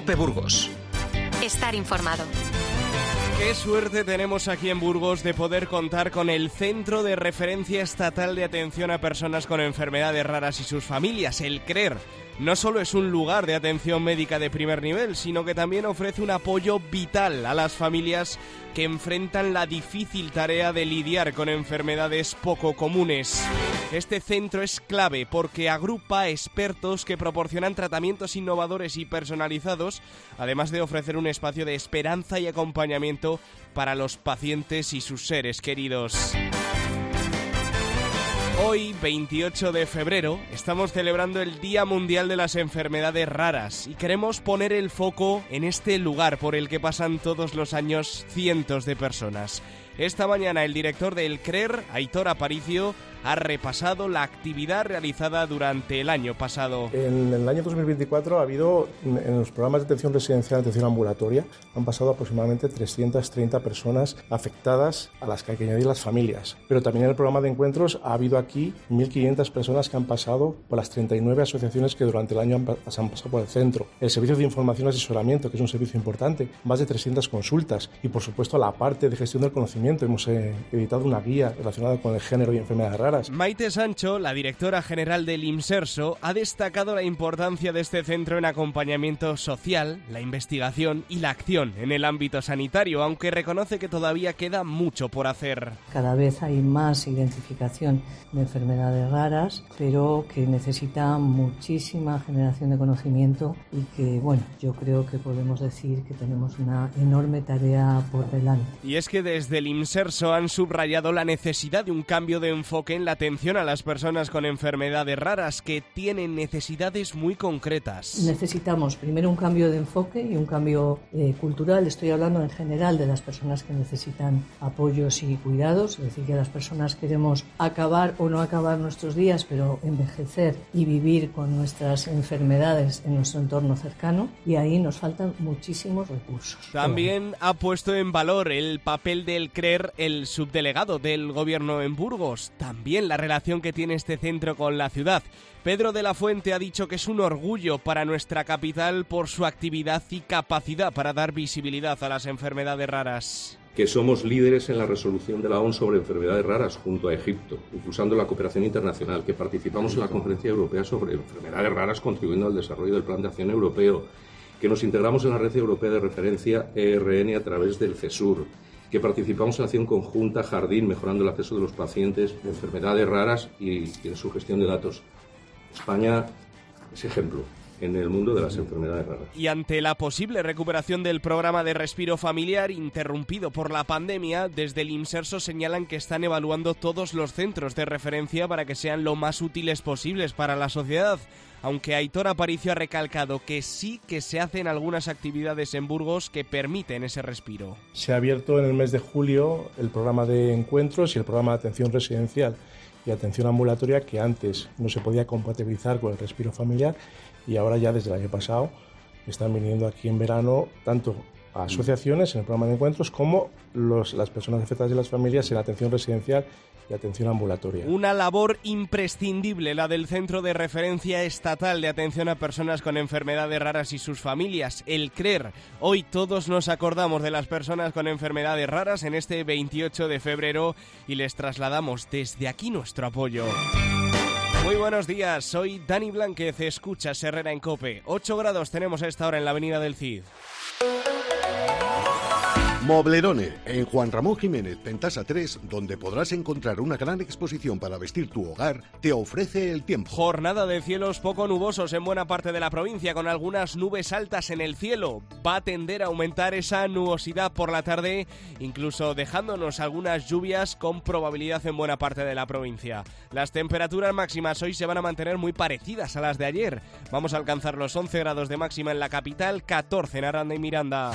COPE Burgos. Estar informado. Qué suerte tenemos aquí en Burgos de poder contar con el Centro de Referencia Estatal de Atención a Personas con Enfermedades Raras y sus familias, el CRER. No solo es un lugar de atención médica de primer nivel, sino que también ofrece un apoyo vital a las familias que enfrentan la difícil tarea de lidiar con enfermedades poco comunes. Este centro es clave porque agrupa expertos que proporcionan tratamientos innovadores y personalizados, además de ofrecer un espacio de esperanza y acompañamiento para los pacientes y sus seres queridos. Hoy, 28 de febrero, estamos celebrando el Día Mundial de las Enfermedades Raras y queremos poner el foco en este lugar por el que pasan todos los años cientos de personas. Esta mañana el director del CRER, Aitor Aparicio, ha repasado la actividad realizada durante el año pasado. En el año 2024 ha habido, en los programas de atención residencial, atención ambulatoria, han pasado aproximadamente 330 personas afectadas a las que hay que añadir las familias. Pero también en el programa de encuentros ha habido aquí 1.500 personas que han pasado por las 39 asociaciones que durante el año han pasado por el centro. El servicio de información y asesoramiento, que es un servicio importante, más de 300 consultas y por supuesto la parte de gestión del conocimiento. Hemos editado una guía relacionada con el género y enfermedades raras. Maite Sancho, la directora general del IMSERSO, ha destacado la importancia de este centro en acompañamiento social, la investigación y la acción en el ámbito sanitario, aunque reconoce que todavía queda mucho por hacer. Cada vez hay más identificación de enfermedades raras, pero que necesita muchísima generación de conocimiento y que, bueno, yo creo que podemos decir que tenemos una enorme tarea por delante. Y es que desde el IMSERSO han subrayado la necesidad de un cambio de enfoque en la atención a las personas con enfermedades raras que tienen necesidades muy concretas. Necesitamos primero un cambio de enfoque y un cambio cultural. Estoy hablando en general de las personas que necesitan apoyos y cuidados, es decir, que las personas queremos acabar o no acabar nuestros días, pero envejecer y vivir con nuestras enfermedades en nuestro entorno cercano, y ahí nos faltan muchísimos recursos. También ha puesto en valor el papel del CRER, el subdelegado del gobierno en Burgos, también la relación que tiene este centro con la ciudad. Pedro de la Fuente ha dicho que es un orgullo para nuestra capital por su actividad y capacidad para dar visibilidad a las enfermedades raras. Que somos líderes en la resolución de la OMS sobre enfermedades raras junto a Egipto, impulsando la cooperación internacional, que participamos en la Conferencia Europea sobre enfermedades raras contribuyendo al desarrollo del Plan de Acción Europeo, que nos integramos en la Red Europea de Referencia ERN a través del CESUR, que participamos en la acción conjunta Jardín, mejorando el acceso de los pacientes de enfermedades raras y en su gestión de datos. España es ejemplo en el mundo de las enfermedades raras. Y ante la posible recuperación del programa de respiro familiar interrumpido por la pandemia, desde el IMSERSO señalan que están evaluando todos los centros de referencia para que sean lo más útiles posibles para la sociedad. Aunque Aitor Aparicio ha recalcado que sí que se hacen algunas actividades en Burgos que permiten ese respiro. Se ha abierto en el mes de julio el programa de encuentros y el programa de atención residencial y atención ambulatoria, que antes no se podía compatibilizar con el respiro familiar, y ahora ya desde el año pasado están viniendo aquí en verano tanto a asociaciones en el programa de encuentros como las personas afectadas y las familias en atención residencial y atención ambulatoria. Una labor imprescindible la del Centro de Referencia Estatal de Atención a Personas con Enfermedades Raras y sus familias, el CRER. Hoy todos nos acordamos de las personas con enfermedades raras en este 28 de febrero y les trasladamos desde aquí nuestro apoyo. Muy buenos días, soy Dani Blánquez, escuchas Herrera en COPE. 8 grados tenemos a esta hora en la avenida del Cid. Moblerone, en Juan Ramón Jiménez, Pentasa 3, donde podrás encontrar una gran exposición para vestir tu hogar, te ofrece el tiempo. Jornada de cielos poco nubosos en buena parte de la provincia, con algunas nubes altas en el cielo. Va a tender a aumentar esa nubosidad por la tarde, incluso dejándonos algunas lluvias con probabilidad en buena parte de la provincia. Las temperaturas máximas hoy se van a mantener muy parecidas a las de ayer. Vamos a alcanzar los 11 grados de máxima en la capital, 14 en Aranda y Miranda.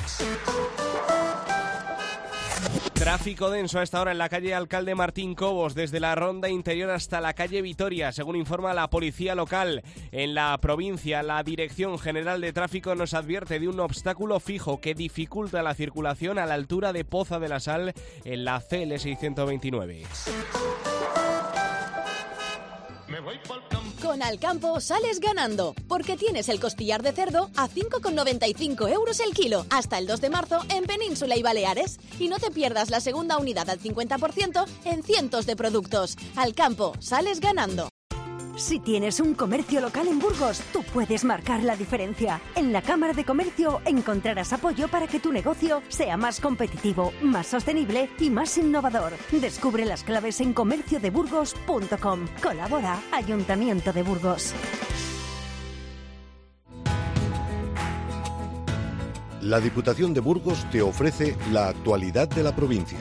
Tráfico denso a esta hora en la calle Alcalde Martín Cobos, desde la ronda interior hasta la calle Vitoria, según informa la policía local. En la provincia, la Dirección General de Tráfico nos advierte de un obstáculo fijo que dificulta la circulación a la altura de Poza de la Sal en la CL 629. Con Alcampo sales ganando, porque tienes el costillar de cerdo a 5,95 € el kilo, hasta el 2 de marzo en Península y Baleares. Y no te pierdas la segunda unidad al 50% en cientos de productos. Alcampo, sales ganando. Si tienes un comercio local en Burgos, tú puedes marcar la diferencia. En la Cámara de Comercio encontrarás apoyo para que tu negocio sea más competitivo, más sostenible y más innovador. Descubre las claves en comerciodeburgos.com. Colabora Ayuntamiento de Burgos. La Diputación de Burgos te ofrece la actualidad de la provincia.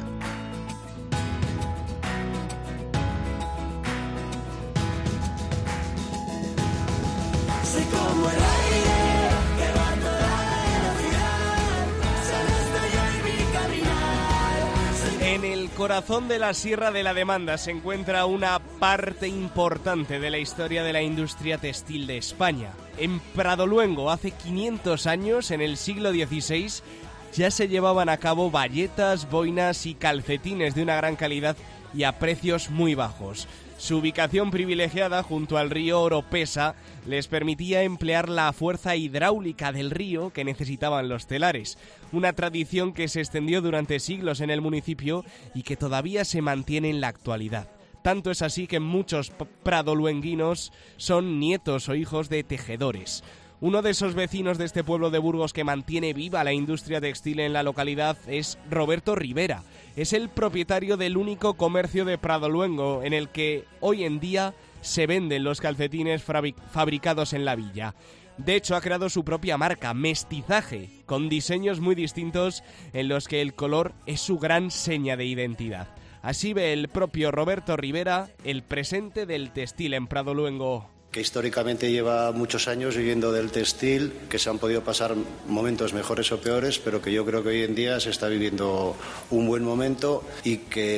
En el corazón de la Sierra de la Demanda se encuentra una parte importante de la historia de la industria textil de España. En Pradoluengo, hace 500 años, en el siglo XVI, ya se llevaban a cabo bayetas, boinas y calcetines de una gran calidad y a precios muy bajos. Su ubicación privilegiada junto al río Oropesa les permitía emplear la fuerza hidráulica del río que necesitaban los telares, una tradición que se extendió durante siglos en el municipio y que todavía se mantiene en la actualidad. Tanto es así que muchos pradoluenguinos son nietos o hijos de tejedores. Uno de esos vecinos de este pueblo de Burgos que mantiene viva la industria textil en la localidad es Roberto Rivera. Es el propietario del único comercio de Pradoluengo en el que hoy en día se venden los calcetines fabricados en la villa. De hecho, ha creado su propia marca, Mestizaje, con diseños muy distintos en los que el color es su gran seña de identidad. Así ve el propio Roberto Rivera el presente del textil en Pradoluengo. Que históricamente lleva muchos años viviendo del textil, que se han podido pasar momentos mejores o peores, pero que yo creo que hoy en día se está viviendo un buen momento y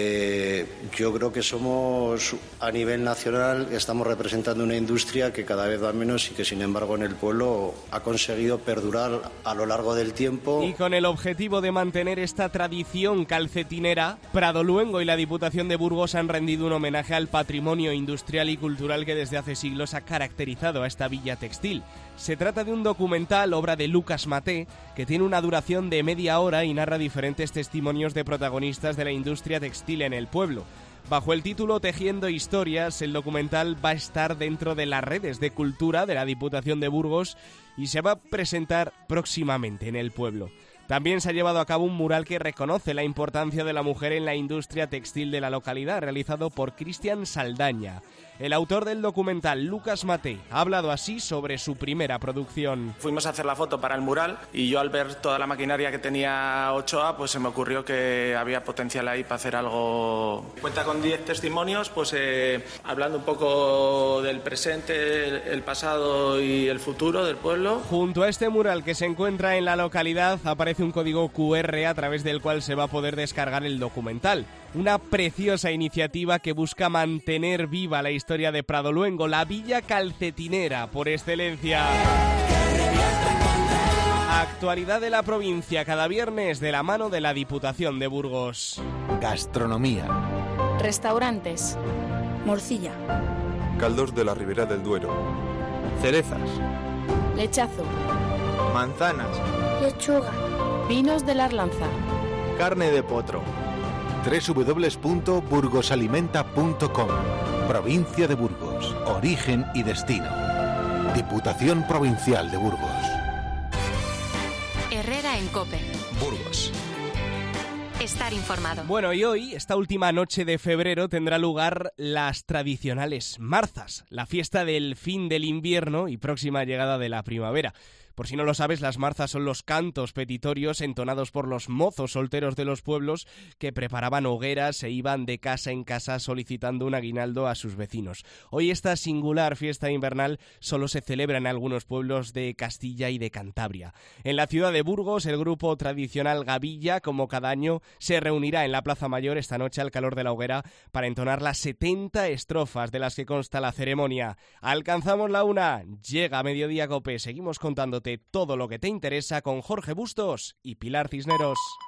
que yo creo que somos a nivel nacional, estamos representando una industria que cada vez va menos y que sin embargo en el pueblo ha conseguido perdurar a lo largo del tiempo. Y con el objetivo de mantener esta tradición calcetinera, Pradoluengo y la Diputación de Burgos han rendido un homenaje al patrimonio industrial y cultural que desde hace siglos ha caracterizado a esta villa textil. Se trata de un documental, obra de Lucas Maté, que tiene una duración de media hora y narra diferentes testimonios de protagonistas de la industria textil en el pueblo. Bajo el título Tejiendo Historias, el documental va a estar dentro de las redes de cultura de la Diputación de Burgos y se va a presentar próximamente en el pueblo. También se ha llevado a cabo un mural que reconoce la importancia de la mujer en la industria textil de la localidad, realizado por Cristian Saldaña. El autor del documental, Lucas Maté, ha hablado así sobre su primera producción. Fuimos a hacer la foto para el mural y yo al ver toda la maquinaria que tenía Ochoa, pues se me ocurrió que había potencial ahí para hacer algo. Cuenta con 10 testimonios, pues hablando un poco del presente, el pasado y el futuro del pueblo. Junto a este mural que se encuentra en la localidad aparece un código QR a través del cual se va a poder descargar el documental. Una preciosa iniciativa que busca mantener viva la historia de Pradoluengo, la villa calcetinera por excelencia. Actualidad de la provincia cada viernes de la mano de la Diputación de Burgos. Gastronomía. Restaurantes. Morcilla. Caldos de la Ribera del Duero. Cerezas. Lechazo. Manzanas. Lechuga. Vinos de la Arlanza. Carne de potro. www.burgosalimenta.com. Provincia de Burgos. Origen y destino. Diputación Provincial de Burgos. Herrera en COPE. Burgos. Estar informado. Bueno, y hoy, esta última noche de febrero, tendrá lugar las tradicionales marzas, la fiesta del fin del invierno y próxima llegada de la primavera. Por si no lo sabes, las marzas son los cantos petitorios entonados por los mozos solteros de los pueblos que preparaban hogueras e iban de casa en casa solicitando un aguinaldo a sus vecinos. Hoy esta singular fiesta invernal solo se celebra en algunos pueblos de Castilla y de Cantabria. En la ciudad de Burgos, el grupo tradicional Gavilla, como cada año, se reunirá en la Plaza Mayor esta noche al calor de la hoguera para entonar las 70 estrofas de las que consta la ceremonia. Alcanzamos la 1, llega Mediodía Cope, seguimos contándote todo lo que te interesa con Jorge Bustos y Pilar Cisneros.